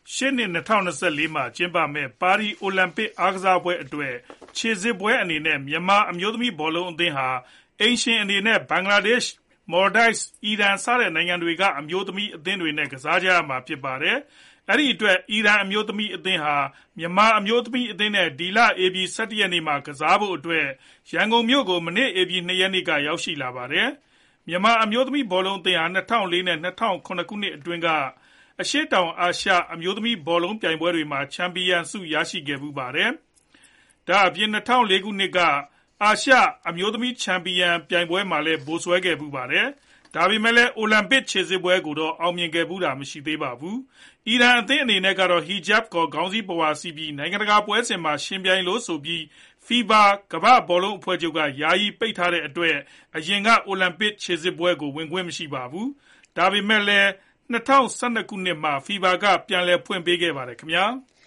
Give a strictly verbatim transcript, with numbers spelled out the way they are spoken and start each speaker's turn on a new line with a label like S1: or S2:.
S1: ရှေ့နှစ်၂၀၂၄မှာကျင်းပမယ့်ပါရီအိုလံပစ်အားကစားပွဲအတွက်ခြေစစ်ပွဲအနေနဲ့မြန်မာအမျိုးသမီးဘောလုံးအသင်းဟာအိမ်ရှင်အနေနဲ့ဘင်္ဂလားဒေ့ရှ်၊ မော်လ်ဒိုက်စ်၊ အီရန်စတဲ့နိုင်ငံတွေကအမျိုးသမီးအသင်းတွေနဲ့ကစားကြရမှာဖြစ်ပါတယ်။ အဲဒီအတွက်အီရန်အမျိုးသမီးအသင်းဟာမြန်မာအမျိုးသမီးအသင်းနဲ့ဒီလဧပြီ၁၁ရက်နေ့မှာကစားဖို့အတွက်ရန်ကုန်မြို့ကိုမနေ့ဧပြီ၂ရက်နေ့ကရောက်ရှိလာပါတယ်။ မြန်မာအမျိုးသမီးဘောလုံးအသင်းဟာ၂၀၀၄ နဲ့ ၂၀၀၇ ခုနှစ်အတွင်းကအရှေ့တောင်အာရှအမျိုးသမီးဘောလုံးပြိုင်ပွဲတွေမှာချန်ပီယံဆုရရှိခဲ့ဖူးပါတယ်။ ဒါအပြင်၂၀၀၄ခုနှစ်ကအာရှအမျိုးသမီးချန်ပီယံပြိုင်ပွဲမှာလည်းဗိုလ်စွဲခဲ့ဖူးပါတယ်။ ဒါပေမဲ့လည်းအိုလံပစ်ခြေစစ်ပွဲကိုတော့အောင်မြင်ခဲ့ဖူးတာမရှိသေးပါဘူး။ အီရန်အသင်းအနေနဲ့ကတော့ Hijab ခေါ်ခေါင်းစည်းပုဝါစည်းပြီးနိုင်ငံတကာပွဲစဉ်မှာယှဉ်ပြိုင်လို့ဆိုပြီး FIFA ကမ္ဘာ့ဘောလုံးအဖွဲ့ချုပ်ကယာယီပိတ်ထားတဲ့အတွက်အရင်ကအိုလံပစ်ခြေစစ်ပွဲကိုဝင်ခွင့်မရှိပါဘူး။ ဒါပေမဲ့လည်း၂၀၁၂ခုနှစ်မှာ FIFA ကပြန်လည်ဖွင့်ပေးခဲ့ပါတယ်ခင်ဗျာ။